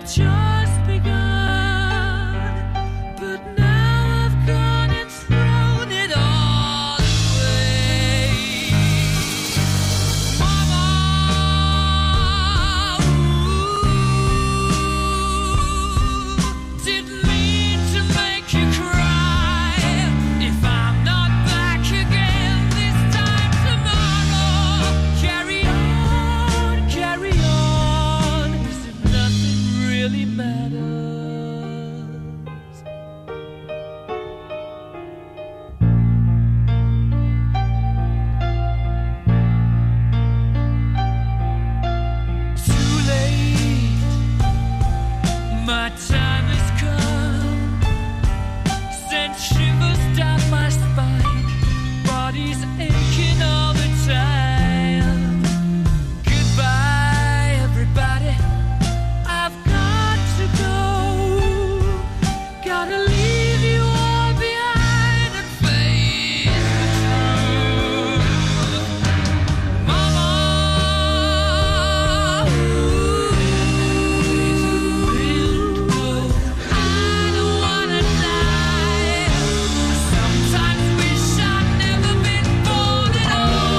just begun, but now I've gone and thrown it all away. Mama, didn't mean to make you cry. If I'm not back again this time tomorrow, carry on, carry on, as if nothing really matters. Too late, my time has come. Sent shivers down my spine, body's aching all the time. Goodbye, everybody, I've got to go. Gotta leave you all behind and face the truth. Mama, I don't wanna die. Sometimes wish I'd never been born at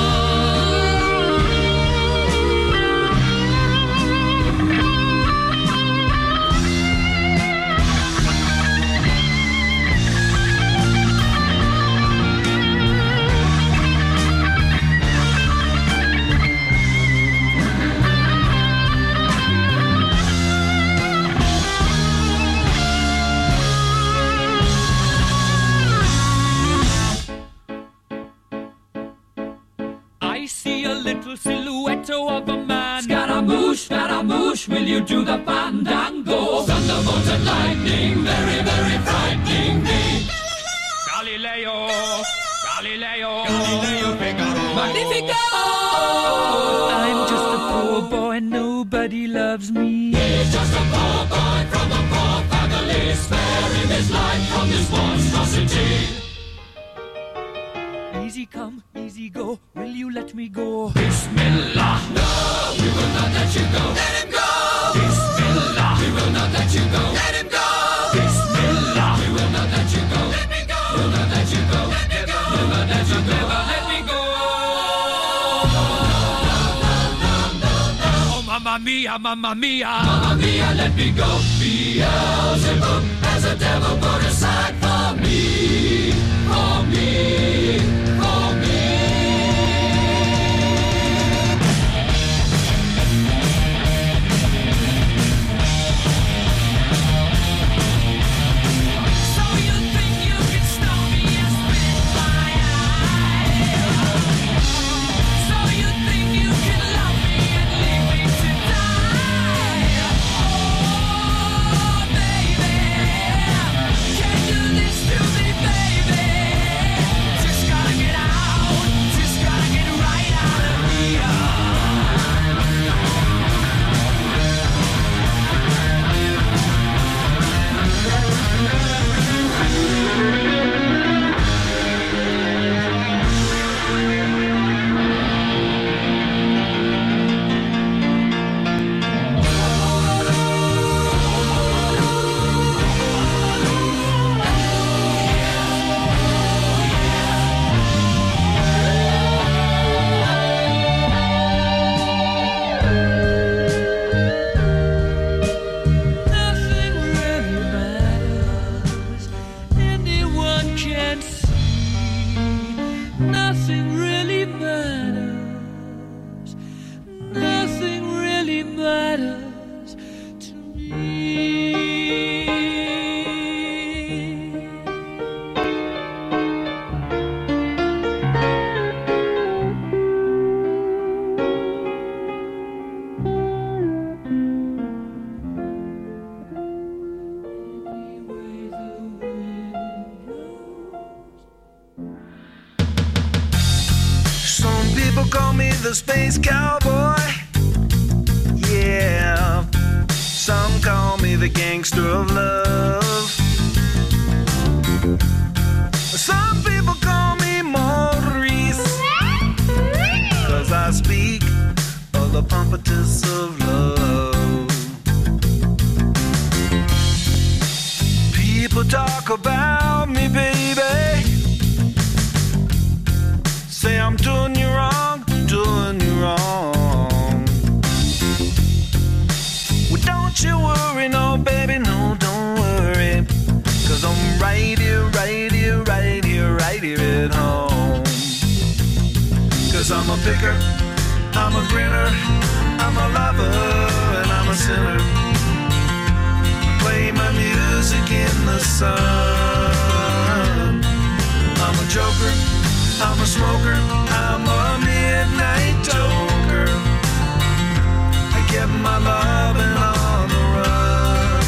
I see a little silhouette of a man. Scaramouche, will you do the fandango? Thunderbolt and lightning, very, very frightening me. Galileo, Figaro. Magnifico! I'm just a poor boy, nobody loves me. He's just a poor boy from a poor family. Spare him his life from this monstrosity. Easy come, easy go, will you let me go? Bismillah, no, we will not let you go. Let him go! Bismillah, we will not let you go. Let him go! Bismillah, we will not let you go. Let me go! We'll not let you go. Let me go! We'll not let you go. Never let me go! Oh, mamma mia, mamma mia. Mamma mia, let me go. Beelzebub has a devil put aside for me. For me. For me. So you think you can stop me and spit my eye? So you think you can love me and leave me to die? Oh, baby, can't do this to me, baby. Just gotta get out, just gotta get right out of here. Nothing really matters. Anyone can see. Nothing really matters. Nothing really matters to me. Anyway, the wind blows. Some people call me the space cowboy. Yeah. Some call me the gangster of love. Some people call me Maurice, 'cause I speak of the pompatus of love. a picker, I'm a grinner, I'm a lover, and I'm a sinner. Play my music in the sun. I'm a joker, I'm a smoker, I'm a midnight toker. I get my loving on the run.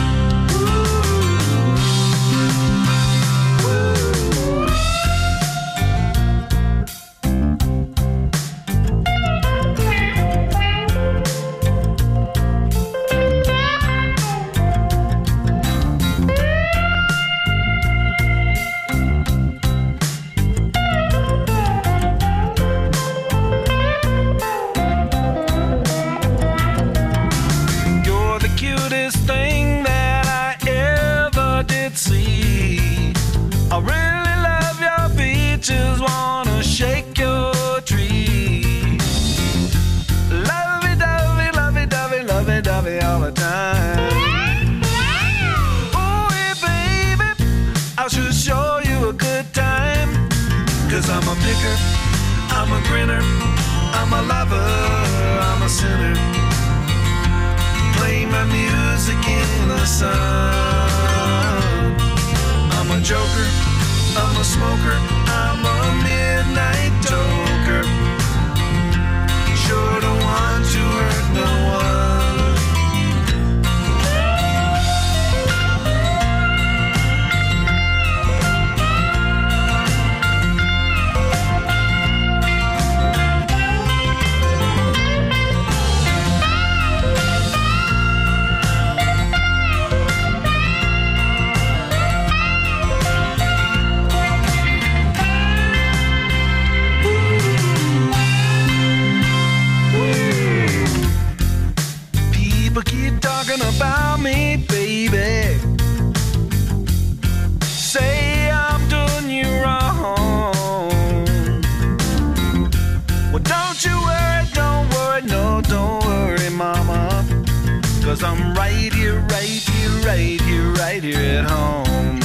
I really love your beaches, wanna shake your tree. Lovey-dovey, lovey-dovey, lovey-dovey all the time. Oh, hey, baby, I should show you a good time. 'Cause I'm a picker, I'm a grinner, I'm a lover, I'm a sinner. Play my music in the sun. I'm a joker, I'm a smoker, I'm a midnight toker. Sure don't want to hurt no one. About me, baby. Say I'm doing you wrong. Well, don't you worry, don't worry, no, don't worry, mama. 'Cause I'm right here, right here, right here, right here at home.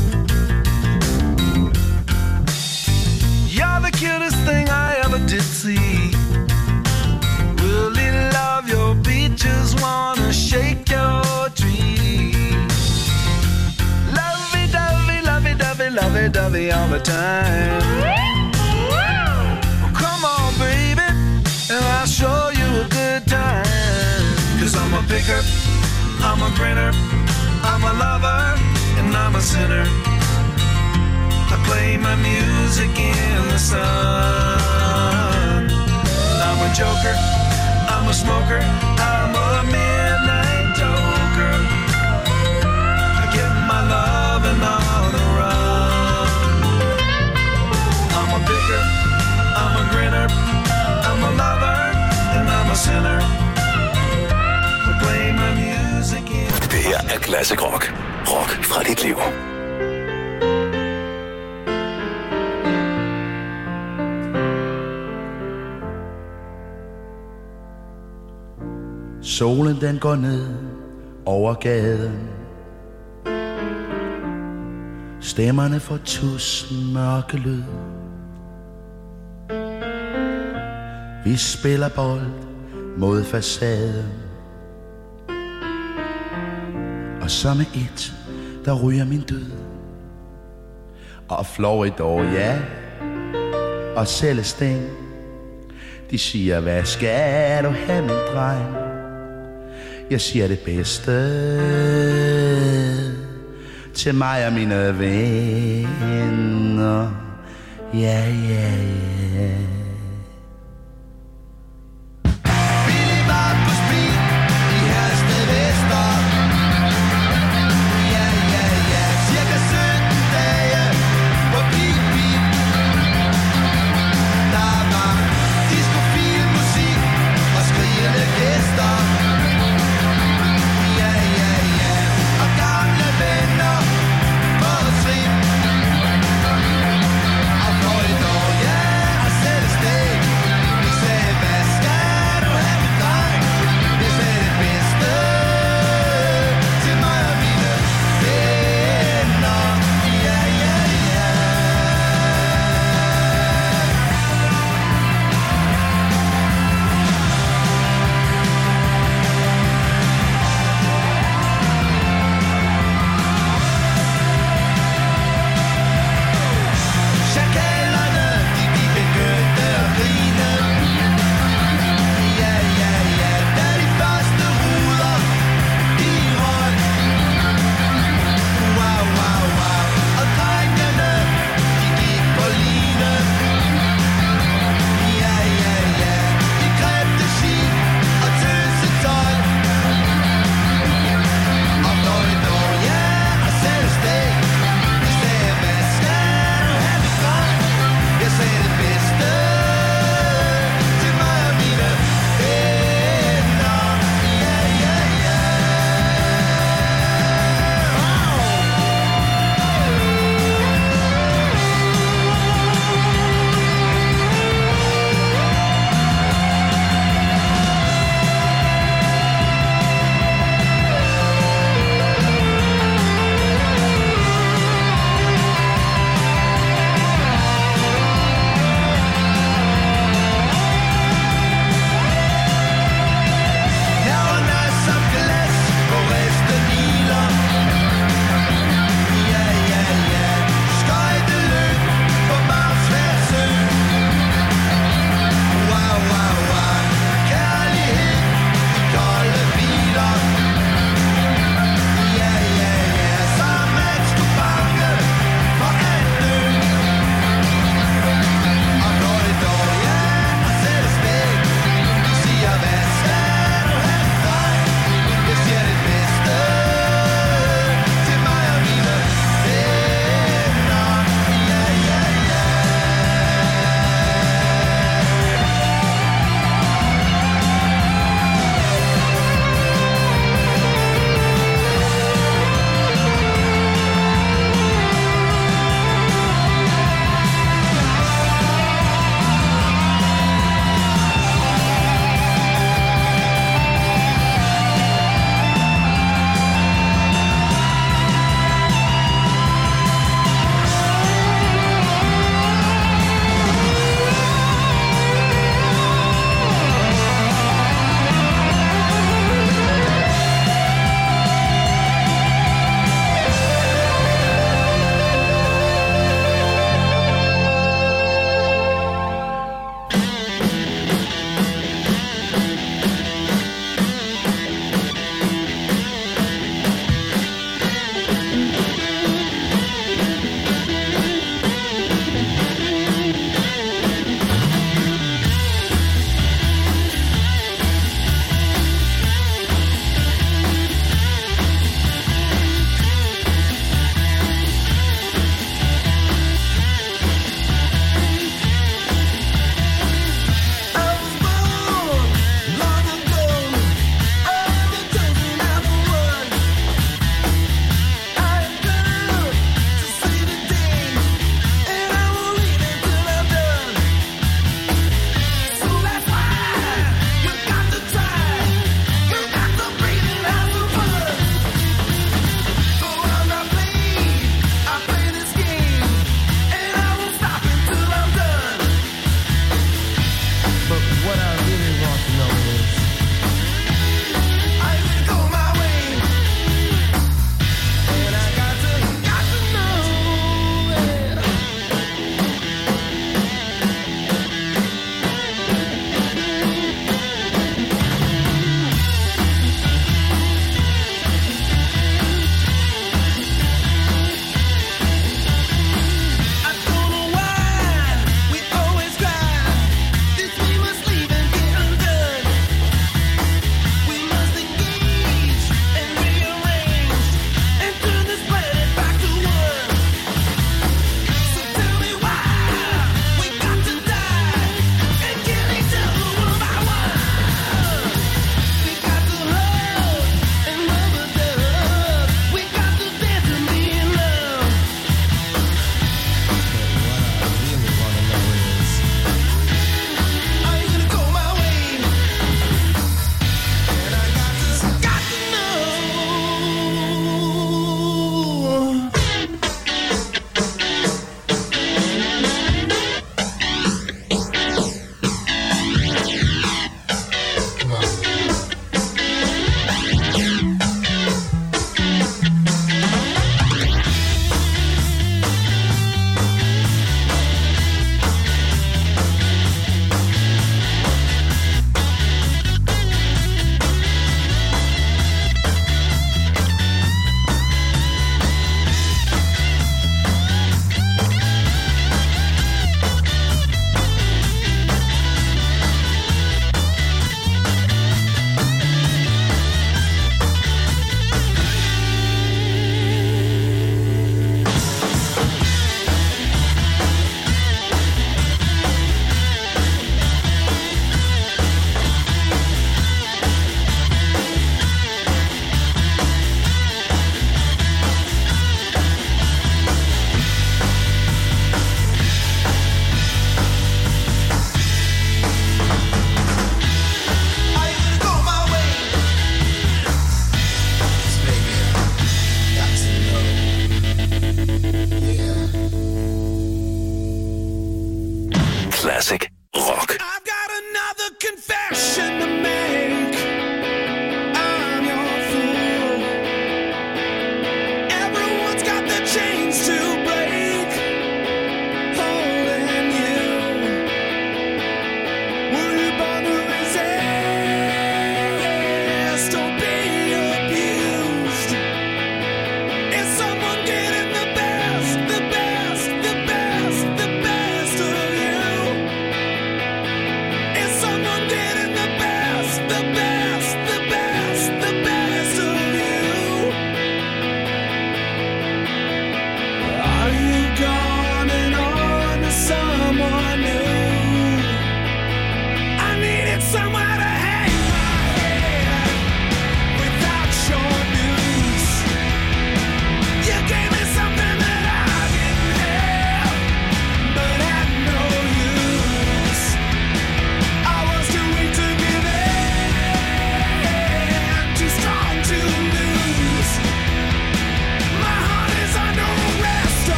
You're the cutest thing I ever did see. Really love your beaches, wanna shake your tree. Lovey-dovey, lovey-dovey, lovey-dovey all the time. Well, come on, baby, and I'll show you a good time. 'Cause I'm a picker, I'm a grinner, I'm a lover, and I'm a sinner. I play my music in the sun. I'm a joker, I'm a smoker, I'm a midnight toker. I get my loving on the run. I'm a picker, I'm a grinner, I'm a lover, and I'm a sinner. I play my music in. Det her er Classic Rock. Rock fra dit liv. Solen den går ned over gaden. Stemmerne får tusind mørke lyd. Vi spiller bold mod facaden. Og så med et, der ryger min død. Og Floridor, ja. Og Celestine, de siger, hvad skal du have, min dreng? Jeg siger det bedste til mig og mine venner. Ja, ja, ja. Billy var på speed i Hersted Vester. Ja, ja, ja. Cirka 17 dage på Beat Beat. Der var disco-fil musik og skrigende gæster. Celestine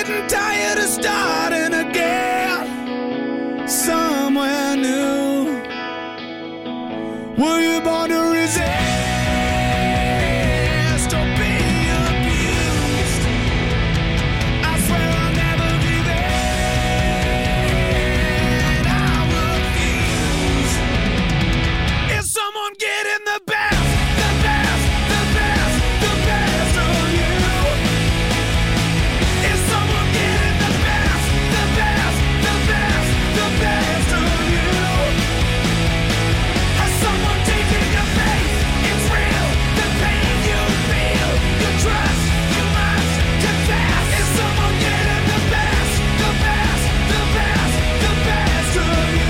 getting tired of starting again somewhere new. Were you born to resist or be abused? I swear I'll never give in. I refuse. Is someone getting the best, the best, the best, the best of you? Is someone getting the best, the best, the best, the best of you? Has someone taken your faith? It's real. The pain you feel, you trust, you must confess. Is someone getting the best, the best, the best, the best of you?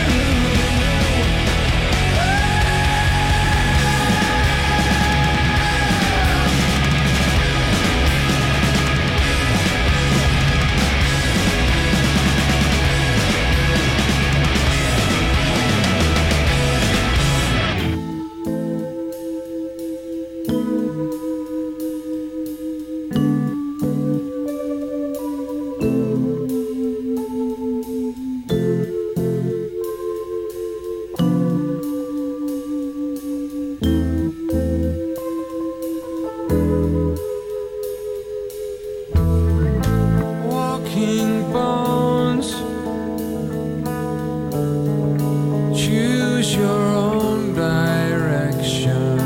Walking bones, choose your own direction.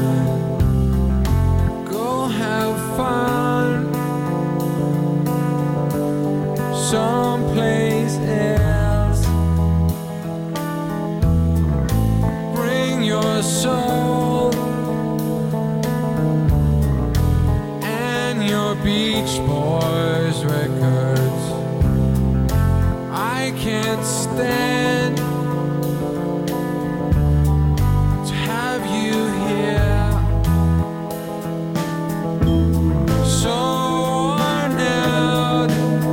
Go have fun someplace else. Bring your soul and your Beach Boys records. I can't stand to have you here, so worn out,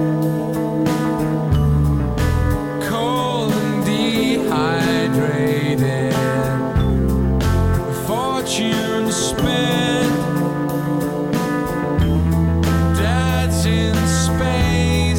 cold and dehydrated, fortune spent. Dad's in space.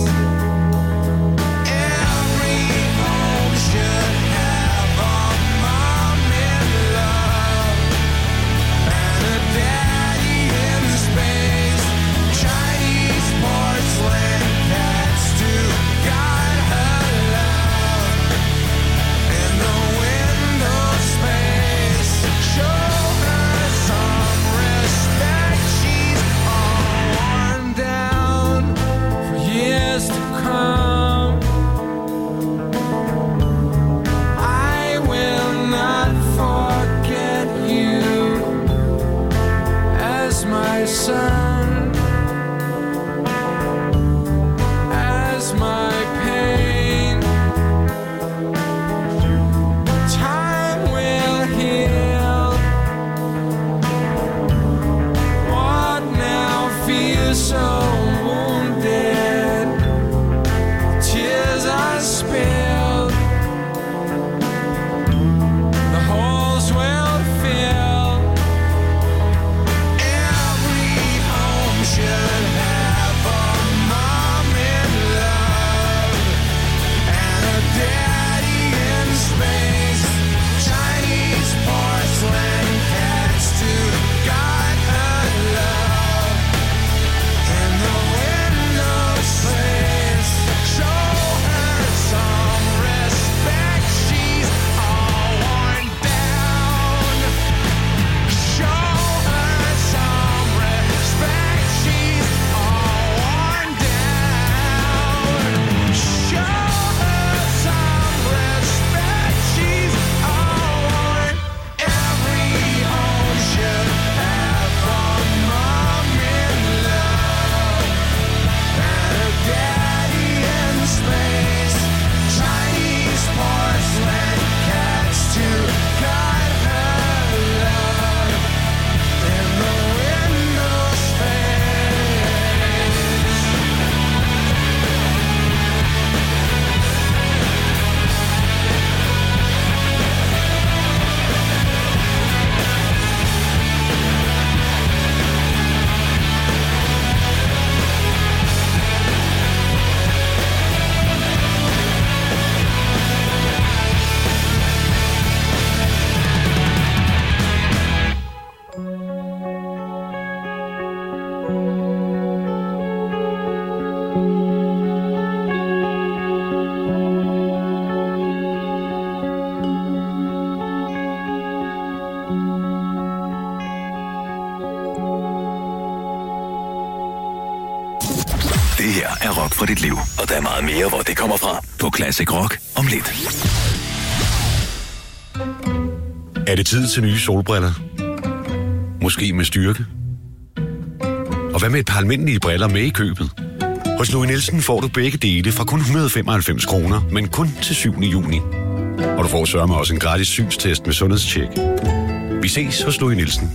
Every home should have a mom in love and a daddy in space. Chinese porcelain cats to guide her love in the window space. Show her some respect. She's all worn down for years to come. I will not forget you as my son, as my pain. Time will heal what now feels so wounded. Tears I spilled, the holes will fill. Every home should have a mom in love and a daddy in space. Chinese porcelain cats to guide her love in the Det her er Rock fra dit liv, og der er meget mere, hvor det kommer fra på Classic Rock om lidt. Er det tid til nye solbriller? Måske med styrke? Og hvad med et par almindelige briller med i købet? Hos Louis Nielsen får du begge dele fra kun 195 kroner, men kun til 7. juni. Og du får sørme også en gratis synstest med sundhedstjek. Vi ses hos Louis Nielsen.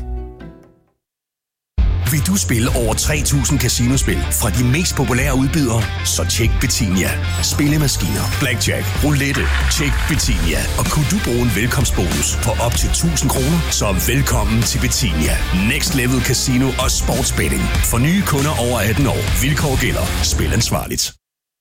Vil du spille over 3.000 casinospil fra de mest populære udbydere? Så tjek Betinia. Spillemaskiner, blackjack, roulette. Tjek Betinia. Og kunne du bruge en velkomstbonus på op til 1.000 kroner? Så velkommen til Betinia. Next Level Casino og Sportsbetting. For nye kunder over 18 år. Vilkår gælder. Spil ansvarligt.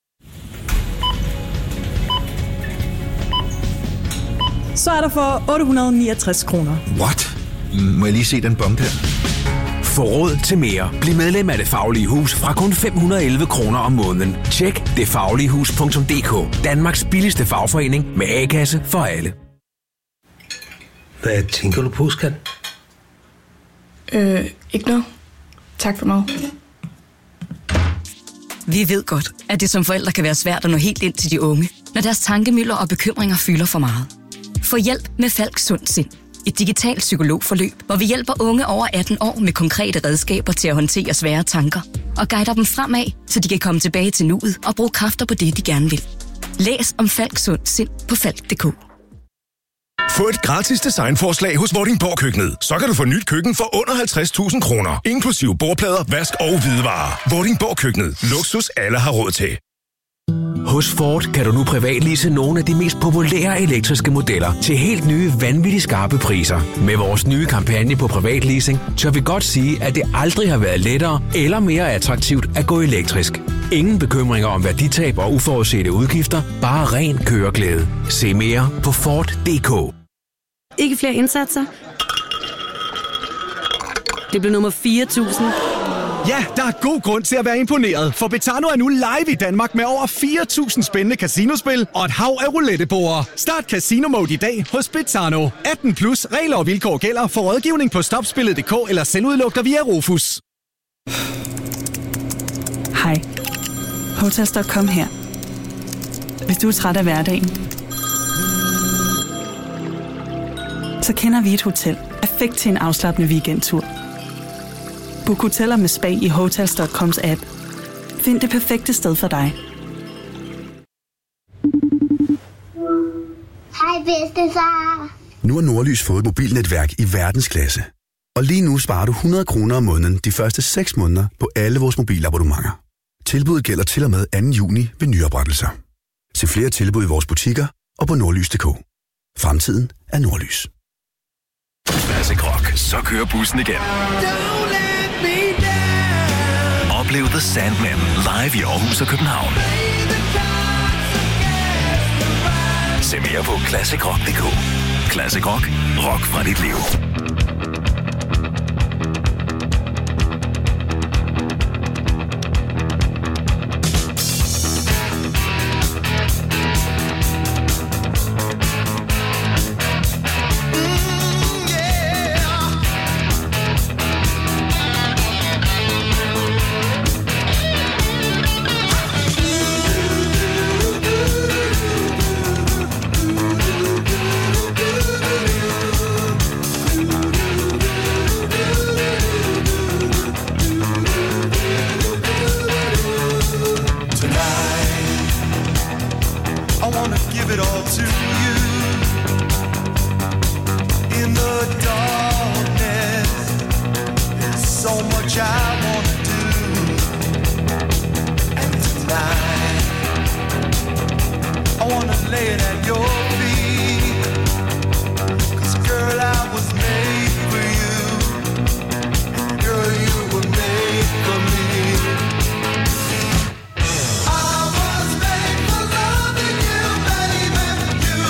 Så er der for 869 kroner. What? Må jeg lige se den bong der? Få råd til mere. Bliv medlem af Det Faglige Hus fra kun 511 kroner om måneden. Tjek detfagligehus.dk. Danmarks billigste fagforening med A-kasse for alle. Hvad tænker du på, skat? Ikke noget. Tak for mig. Vi ved godt, at det som forældre kan være svært at nå helt ind til de unge, når deres tankemylder og bekymringer fylder for meget. Få hjælp med Falks Sund Sind. Et digitalt psykologforløb, hvor vi hjælper unge over 18 år med konkrete redskaber til at håndtere svære tanker og guider dem fremad, så de kan komme tilbage til nuet og bruge kræfter på det, de gerne vil. Læs om Falks Sund Sind på falk.dk. Få et gratis designforslag hos Vordingborg Køkkenet. Så kan du få nyt køkken for under 50.000 kroner. Inklusive bordplader, vask og hvidevarer. Vordingborg Køkkenet. Luksus alle har råd til. Hos Ford kan du nu privatlease nogle af de mest populære elektriske modeller til helt nye, vanvittigt skarpe priser. Med vores nye kampagne på privatleasing, tør vi godt sige, at det aldrig har været lettere eller mere attraktivt at gå elektrisk. Ingen bekymringer om værditab og uforudsete udgifter, bare ren køreglæde. Se mere på Ford.dk. Ikke flere indsatser? Det blev nummer 4.000. Ja, der er god grund til at være imponeret, for Betano er nu live i Danmark med over 4.000 spændende casinospil og et hav af rouletteborde. Start Casino Mode i dag hos Betano. 18+, regler og vilkår gælder. For rådgivning på stopspillet.dk eller selvudluk dig via Rufus. Hej. Hotels.com her. Hvis du er træt af hverdagen, så kender vi et hotel perfekt til en afslappende weekendtur. Book hoteller med spa i Hotels.coms app. Find det perfekte sted for dig. Hej bedstefar. Nu har Nordlys fået et mobilnetværk i verdensklasse. Og lige nu sparer du 100 kroner om måneden de første 6 måneder på alle vores mobilabonnementer. Tilbuddet gælder til og med 2. juni ved nyoprettelser. Se flere tilbud i vores butikker og på nordlys.dk. Fremtiden er Nordlys. Classic Rock, så kører bussen igen. Oplev The Sandman live i Aarhus og København. Se mere på classicrock.dk. Classic Rock. Rock fra dit liv. I was made for loving you, baby.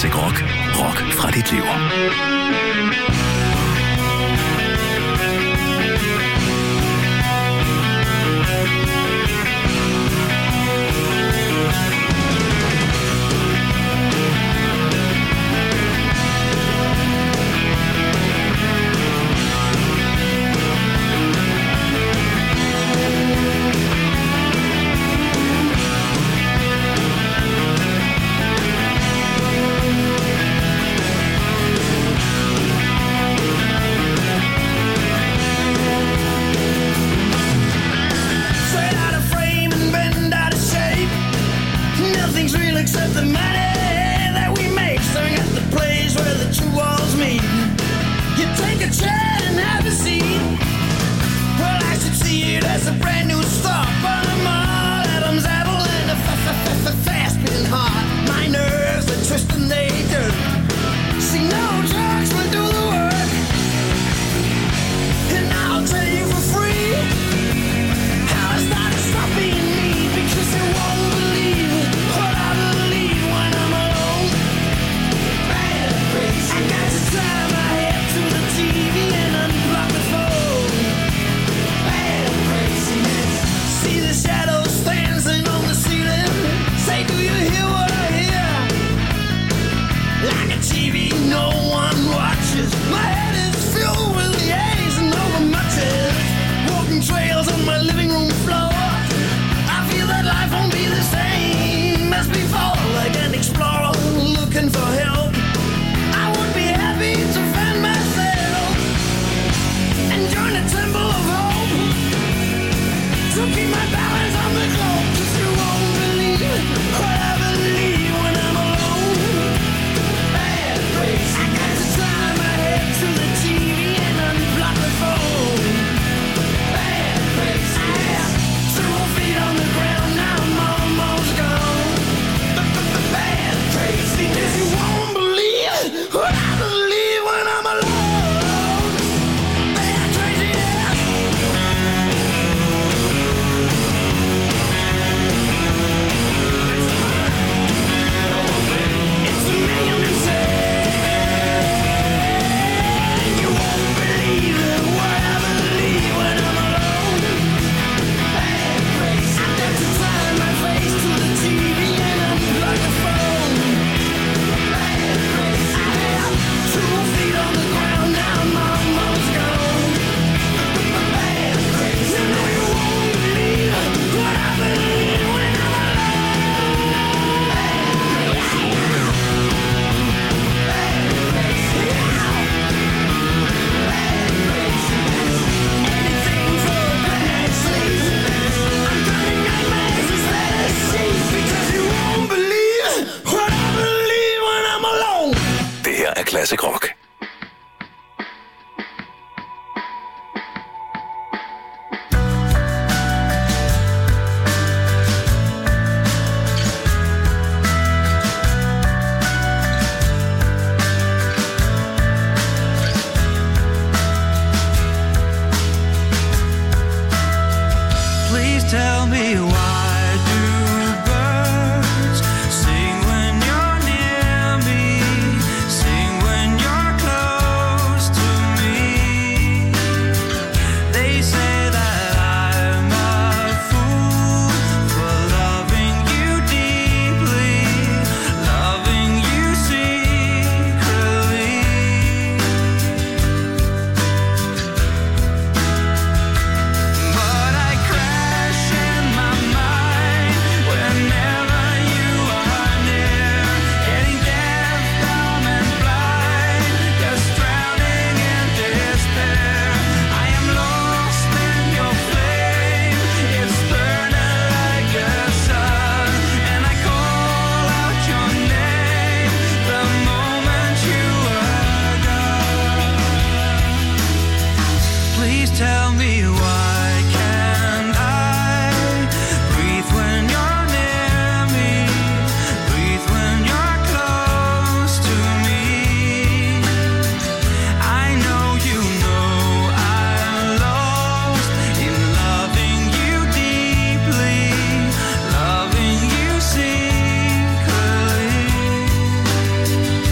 Classic Rock. Rock fra dit liv. Except the money that we make, staring at the place where the two walls meet. You take a chair and have a seat. Well, I should see it as a brand new start. But I'm all Adam's apple and a fast beating heart. My nerves are twisting, they do. See, no drugs will do the work, and I'll tell you for free how I started stop being me, because you won't believe what I believe when I'm alone. Bad crazy. I got to turn my head to the TV and unplug the phone. Bad craziness. See the shadows dancing on the ceiling. Say, do you hear what I hear? Like a TV no one watches. My head is filled with the A's and over matches. Walking trails on my living room floor. I feel that life won't be the same as before. Like an explorer looking for help. I would be happy to find myself and join the temple of hope, to keep my balance on the globe. 'Cause you won't believe what I believe when I'm alone. Bad crazy. I got to turn my head to the TV and unplug the phone. Bad crazy. I have 2 feet on the ground, now I'm almost gone. Bad crazy. 'Cause you won't believe what I believe when I'm alone. Bad crazy. It's a million insane. You won't believe what I believe when I'm alone. Bad crazy. I got to turn my face to the TV and unplug the phone. Bad crazy. I have 2 feet on the ground, now I'm almost gone. Bad crazy. You know you won't believe what I believe when I'm alone. Bad crazy. Bad crazy. Bad crazy. Anything for a good night's sleep. I'm dreaming nightmares instead of sleep, because you won't believe what I believe when I'm alone. Det her er Classic Rock. Please tell me, why do birds sing when you're near me? Sing when you're close to me. They say that I'm a fool for loving you deeply, loving you secretly. But I crash in my mind whenever you are near, getting deaf, dumb and blind, just drowning in despair. I am lost in your flame, it's burning like a sun, and I call out your name the moment you are gone. Please tell me, why can't I breathe when you're near me? Breathe when you're close to me. I know you know I'm lost in loving you deeply, loving you secretly.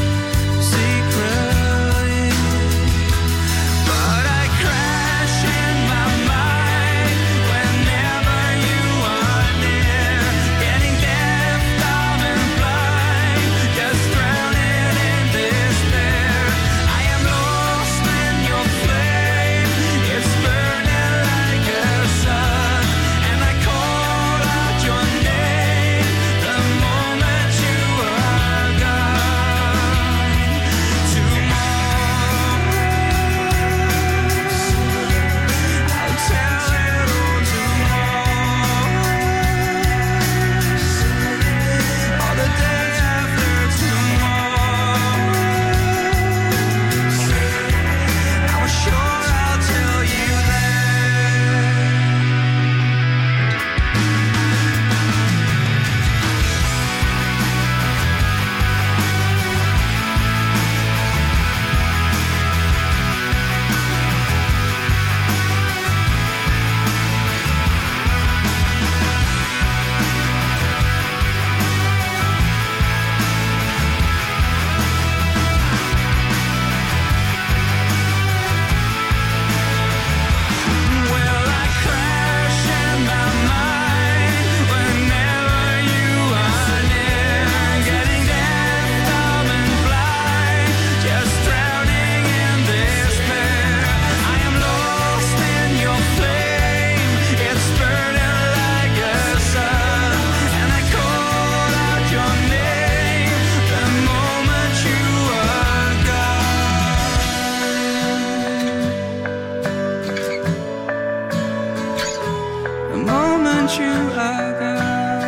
untrue girl.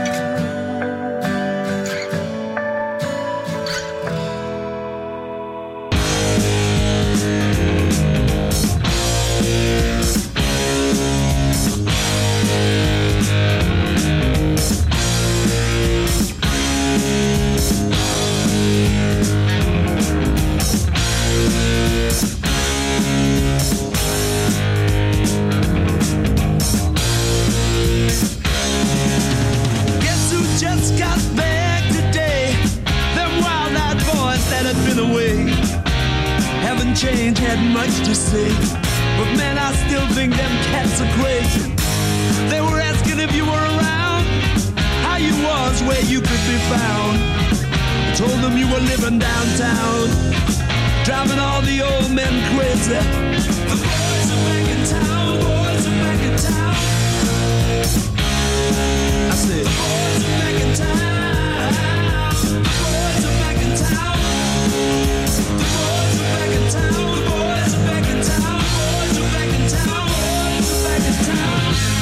Change had much to say, but man, I still think them cats are crazy. They were asking if you were around, how you was, where you could be found. I told them you were living downtown, driving all the old men crazy. The boys are back in town, boys are back in town. I said, the boys are back in town, the boys are back in town. The boys are back in town, the boys are back in town, boys are back in town, boys are back in town.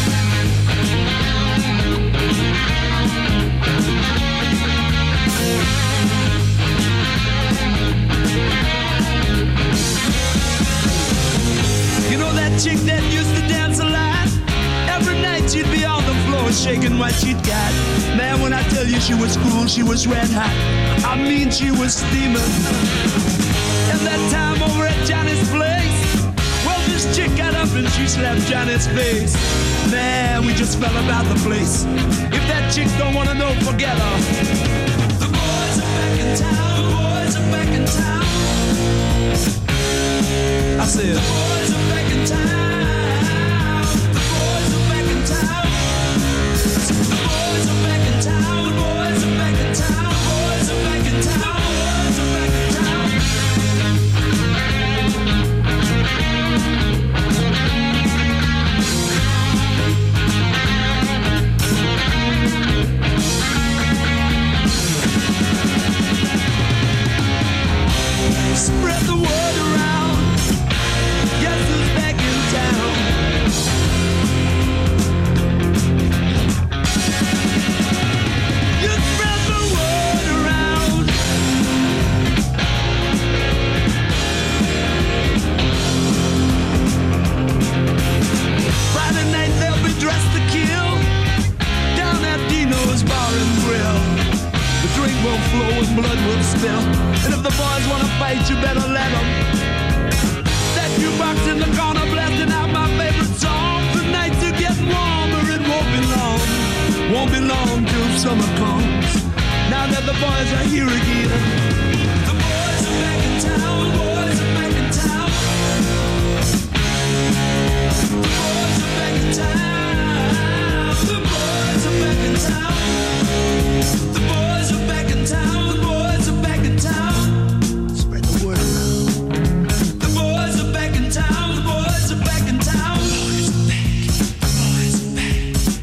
You know that chick that used to dance a lot? Every night she'd be on the floor shaking what she'd got. Man, when I tell you she was cool, she was red hot. I mean, she was steaming. And that time over at Johnny's place, well, this chick got up and she slapped Johnny's face. Man, we just fell about the place. If that chick don't wanna know, forget her. The boys are back in town, the boys are back in town. I said, the boys are back in town, the boys are back in town. The boys are back in town, the boys are back in town, the boys are back in town, the boys are back in town. Spread the word around. Guess who's back in town? You spread the word around. Friday night they'll be dressed to kill down at Dino's Bar and Grill. The drink will flow and blood will spill. And if the boys wanna fight, you better let them. That jukebox in the corner blasting out my favorite song. The nights are getting warmer, it won't be long. Won't be long till summer comes. Now that the boys are here again. The boys are back in town, the boys are back in town. The boys are back in town. The boys are back in town. The boys are back in town, the boys are back in town. Spread the word around. The boys are back in town, the boys are back in town. The boys are back, the boys are back.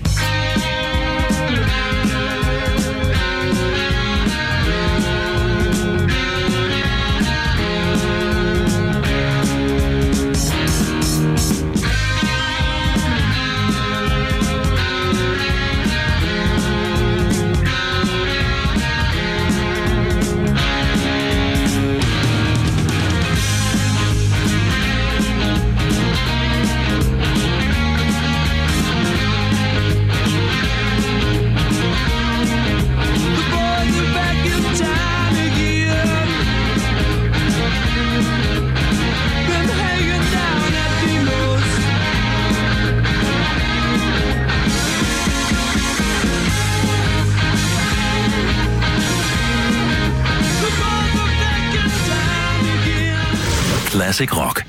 Classic Rock.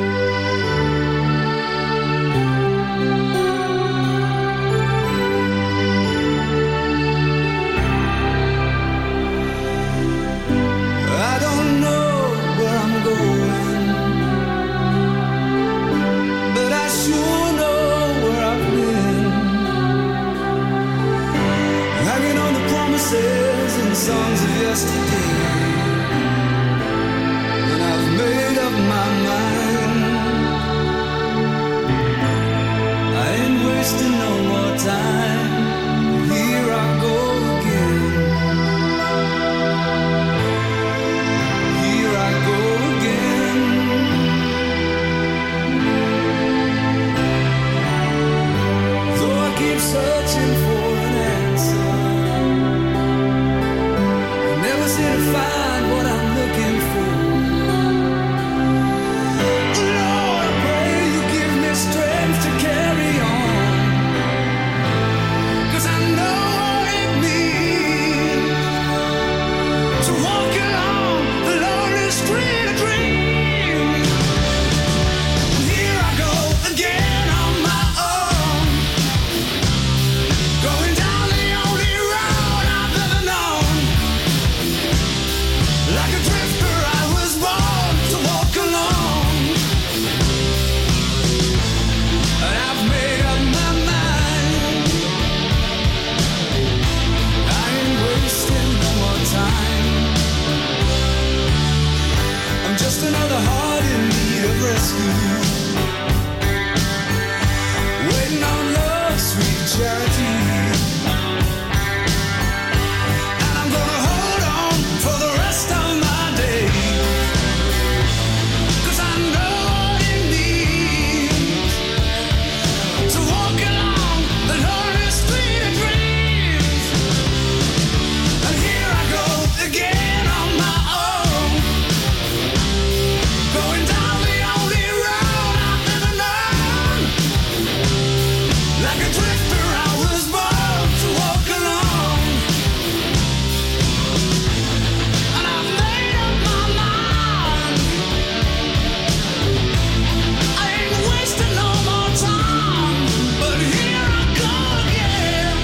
I don't know where I'm going, but I sure know where I've been. Hanging on the promises and songs of yesterday, and I've made up my mind. I ain't wasting no more time. searching for an answer. I never seem to find what I'm looking for. Lord, I pray you give me strength to carry on. 'Cause I know what it means to walk along the lonely street of dreams. Here I go again on my own, going down the only road I've ever known. Like a drifter I was born to walk alone. And I've made up my mind, I ain't wasting no more time. I'm just another heart in need of rescue, waiting on love's sweet charity. And I'm gonna hold on for the rest of my days, 'cause I know what it means to walk along the lonely street of dreams. And here I go again on my own, going down the only road I've ever known. Like a drifter I was born to walk alone. And I've made up my mind, I ain't wasting no more time. But here I go again,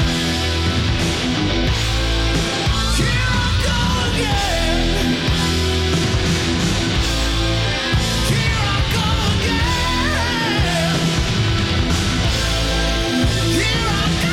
here I go again, here I go again, here I go.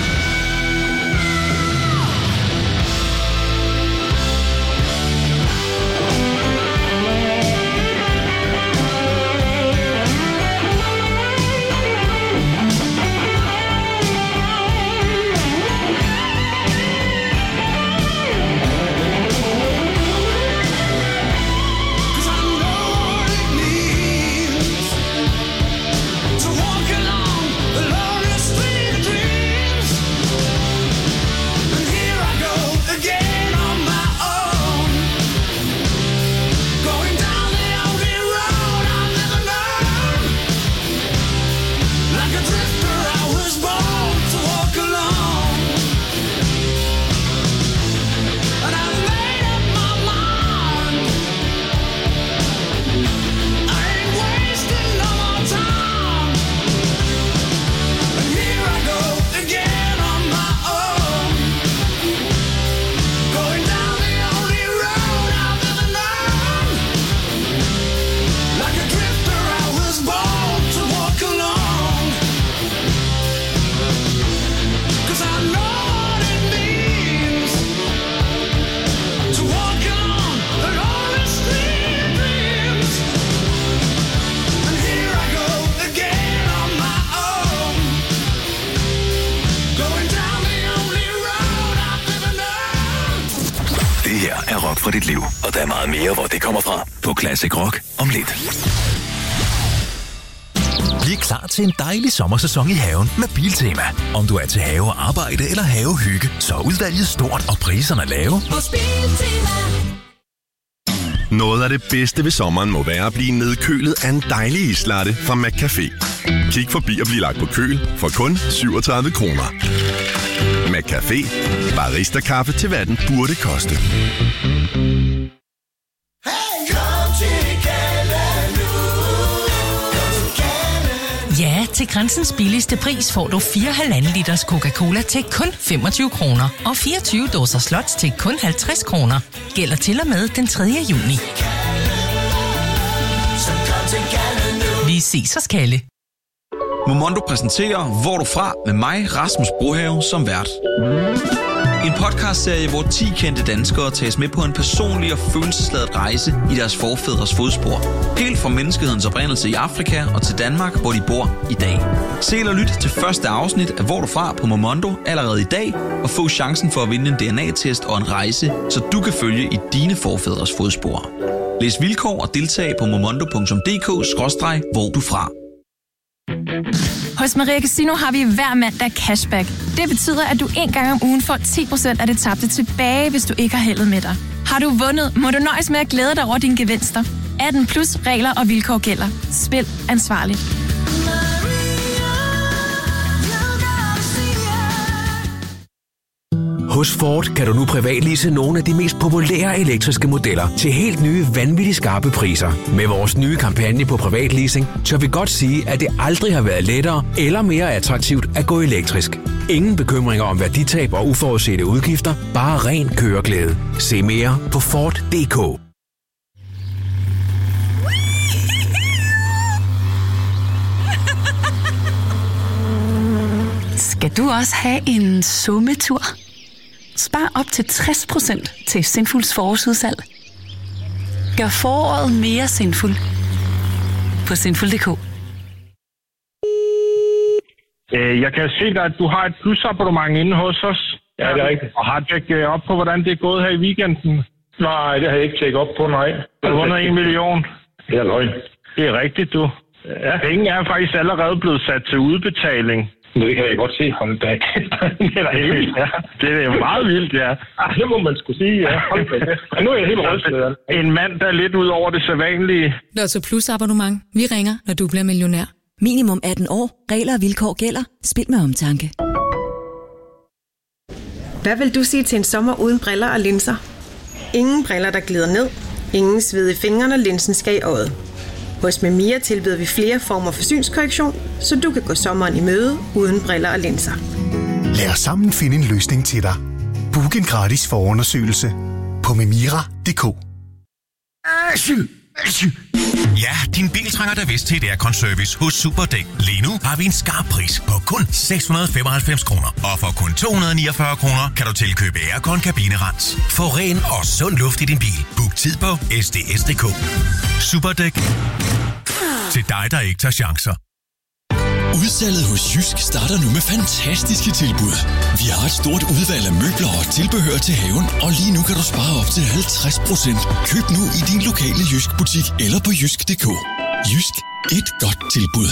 Cause I know what it means to walk along the lonely street of dreams. And here I go again on my own, going down the only road I've ever known. Like a drifter I was born to walk alone. And I've made up my mind, I ain't wasting no more time. And here I go again on my own, going down the only road I've ever known. Like a drifter I was born to walk alone. 'Cause I know what it means to walk along the lonely street of dreams. And here I go again on my own, going down the only road I've ever known. Det her er Rock for dit liv, og der er meget mere, hvor det kommer fra på Classic Rock om lidt. Bliv klar til en dejlig sommersæson i haven med Biltema. Om du er til havearbejde eller havehygge, så er udvalget stort og priserne lave. Hos Biltema. Noget af det bedste ved sommeren må være at blive nedkølet af en dejlig islatte fra McCafé. Kig forbi og bliv lagt på køl for kun 37 kroner. McCafé. Barista-kaffe til hvad den burde koste. Ja, til Grænsens billigste pris får du 4,5 liters Coca-Cola til kun 25 kroner og 24 dåser Slots til kun 50 kroner. Gælder til og med den 3. juni. Vi ses hos Kalle. Momondo præsenterer Hvor du fra med mig, Rasmus Brohave, som vært. En podcastserie, hvor 10 kendte danskere tages med på en personlig og følelsesladet rejse i deres forfædres fodspor. Helt fra menneskehedens oprindelse i Afrika og til Danmark, hvor de bor i dag. Se eller lyt til første afsnit af Hvor du fra på Momondo allerede i dag, og få chancen for at vinde en DNA-test og en rejse, så du kan følge i dine forfædres fodspor. Læs vilkår og deltag på momondo.dk/hvor du fra. Hos Maria Casino har vi hver mandag cashback. Det betyder, at du en gang om ugen får 10% af det tabte tilbage, hvis du ikke har heldet med dig. Har du vundet, må du nøjes med at glæde dig over dine gevinster. 18 plus regler og vilkår gælder. Spil ansvarligt. Hos Ford kan du nu privatlease nogle af de mest populære elektriske modeller til helt nye vanvittigt skarpe priser. Med vores nye kampagne på privatleasing, tør vi godt sige, at det aldrig har været lettere eller mere attraktivt at gå elektrisk. Ingen bekymringer om værditab og uforudsete udgifter, bare ren køreglæde. Se mere på Ford.dk. Skal du også have en summetur? Spar op til 60% til Sinfuls forårsudsalg. Gør foråret mere sinful på sinful.dk. Jeg kan se dig, at du har et plusabonnement inde hos os. Ja, det er rigtigt. Og har tjekket op på, hvordan det er gået her i weekenden? Nej, det har jeg ikke tjekket op på, nej. Du har vundet 1 million. Det er løgn. Det er rigtigt, du. Ja. Penge er faktisk allerede blevet sat til udbetaling. Men det kan jeg godt se. Hold da. Det er da helt vildt, ja. Det er meget vildt, ja. Det må man skulle sige, ja. Hold da. Nu er jeg helt rystet. En mand, der er lidt ud over det sædvanlige. Lotto Plus abonnement. Vi ringer, når du bliver millionær. Minimum 18 år. Regler og vilkår gælder. Spil med omtanke. Hvad vil du sige til en sommer uden briller og linser? Ingen briller, der glider ned. Ingen sved i fingrene, når linsen skal i øjet. Hos Memia tilbyder vi flere former for synskorrektion, så du kan gå sommeren i møde uden briller og linser. Lad os sammen finde en løsning til dig. Book en gratis forundersøgelse på memira.dk. Ja, din bil trænger da vist til et aircon-service hos Superdæk. Lige nu har vi en skarp pris på kun 695 kroner. Og for kun 249 kroner kan du tilkøbe aircon kabinerens. Få ren og sund luft i din bil. Book tid på sds.dk. Superdæk. Til dig, der ikke tager chancer. Udsalget hos Jysk starter nu med fantastiske tilbud. Vi har et stort udvalg af møbler og tilbehør til haven, og lige nu kan du spare op til 50%. Køb nu i din lokale Jysk butik eller på jysk.dk. Jysk. Et godt tilbud.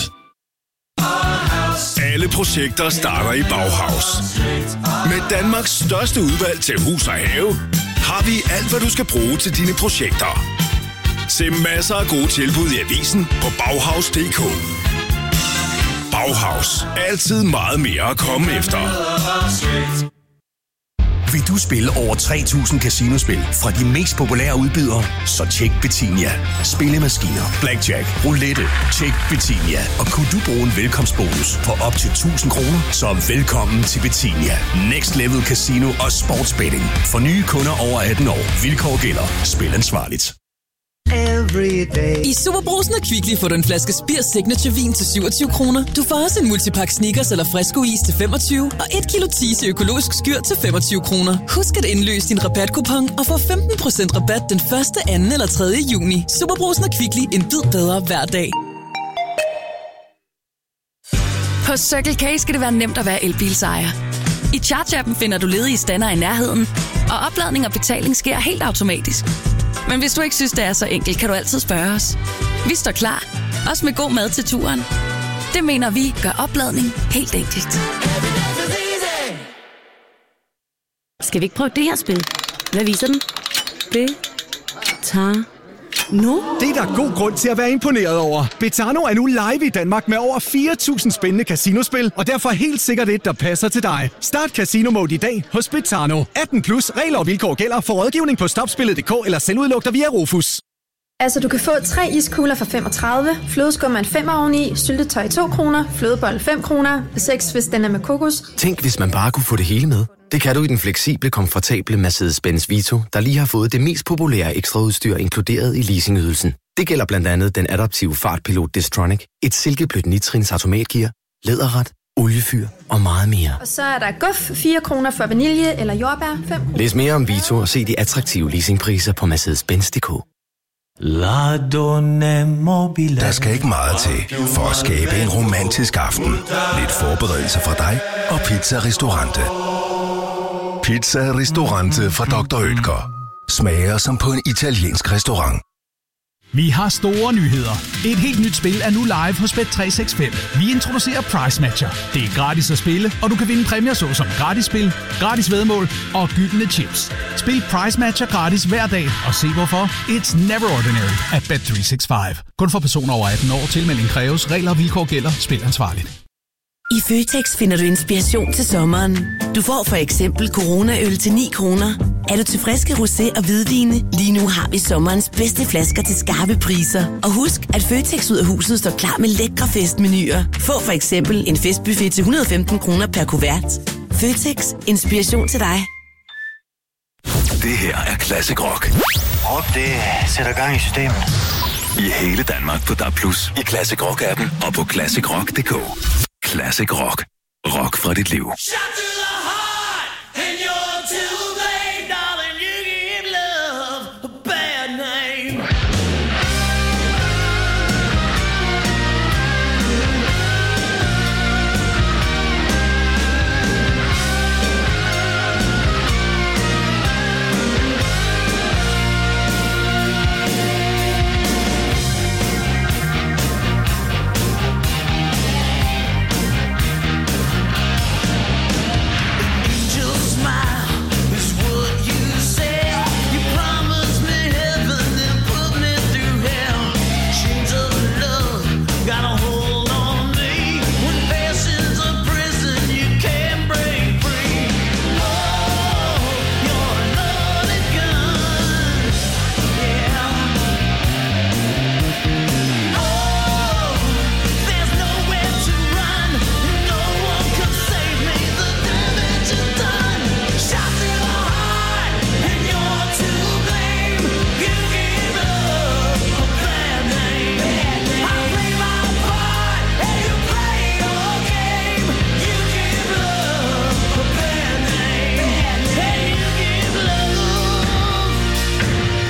Alle projekter starter i Bauhaus. Med Danmarks største udvalg til hus og have, har vi alt, hvad du skal bruge til dine projekter. Se masser af gode tilbud i avisen på Bauhaus.dk. Bauhaus. Altid meget mere at komme efter. Vil du spille over 3.000 casinospil fra de mest populære udbydere? Så tjek Betinia. Spillemaskiner, blackjack, roulette. Tjek Betinia. Og kunne du bruge en velkomstbonus på op til 1.000 kroner? Så velkommen til Betinia. Next Level Casino og Sportsbetting. For nye kunder over 18 år. Vilkår gælder. Spil ansvarligt. I Superbrugsen og Kvickly får du en flaske Spirs Signature vin til 27 kroner. Du får også en multipakke Snickers eller Fresco is til 25 og 1 kilo Tise økologisk skyr til 25 kroner. Husk at indløse din rabatkupon og få 15% rabat den 1., 2. eller 3. juni. Superbrugsen og Kvickly, en bid bedre hver dag. Hos Circle K skal det være nemt at være elbilsejer. I Charge-appen finder du ledige stander i nærheden, og opladning og betaling sker helt automatisk. Men hvis du ikke synes, det er så enkelt, kan du altid spørge os. Vi står klar, også med god mad til turen. Det mener vi gør opladning helt enkelt. Skal vi ikke prøve det her spil? Hvad viser den? Betano. Det er der god grund til at være imponeret over. Betano er nu live i Danmark med over 4.000 spændende casinospil, og derfor helt sikkert et, der passer til dig. Start Casino Mode i dag hos Betano. 18 plus regler og vilkår gælder. For rådgivning på stopspillet.dk eller selvudluk dig via Rufus. Altså, du kan få 3 iskugler for 35, flødeskum en 5 oveni, syltetøj 2 kroner, flødebold 5 kroner, 6 hvis den er med kokos. Tænk, hvis man bare kunne få det hele med. Det kan du i den fleksible, komfortable Mercedes-Benz Vito, der lige har fået det mest populære ekstraudstyr inkluderet i leasingydelsen. Det gælder blandt andet den adaptive fartpilot Distronic, et silkeblødt nitrins automatgear, læderret, oliefyr og meget mere. Og så er der guf 4 kroner for vanilje eller jordbær 5 kroner. Læs mere om Vito og se de attraktive leasingpriser på Mercedes-Benz.dk. Der skal ikke meget til for at skabe en romantisk aften. Lidt forberedelse fra dig og Pizza Ristorante. Pizza Ristorante fra Dr. Oetker. Smager som på en italiensk restaurant. Vi har store nyheder. Et helt nyt spil er nu live hos Bet365. Vi introducerer Price Matcher. Det er gratis at spille, og du kan vinde præmier såsom gratis spil, gratis væddemål og gyldne chips. Spil Price Matcher gratis hver dag og se hvorfor. It's never ordinary at Bet365. Kun for personer over 18 år. Tilmelding kræves. Regler og vilkår gælder. Spil ansvarligt. I Føtex finder du inspiration til sommeren. Du får for eksempel Corona-øl til 9 kroner. Er du til friske rosé og hvidvine? Lige nu har vi sommerens bedste flasker til skarpe priser. Og husk, at Føtex ud af huset står klar med lækre festmenuer. Få for eksempel en festbuffet til 115 kroner per kuvert. Føtex. Inspiration til dig. Det her er Classic Rock. Og det sætter gang i systemet. I hele Danmark på DAB+, i Classic Rock-appen og på classicrock.dk. Classic Rock. Rock fra dit liv.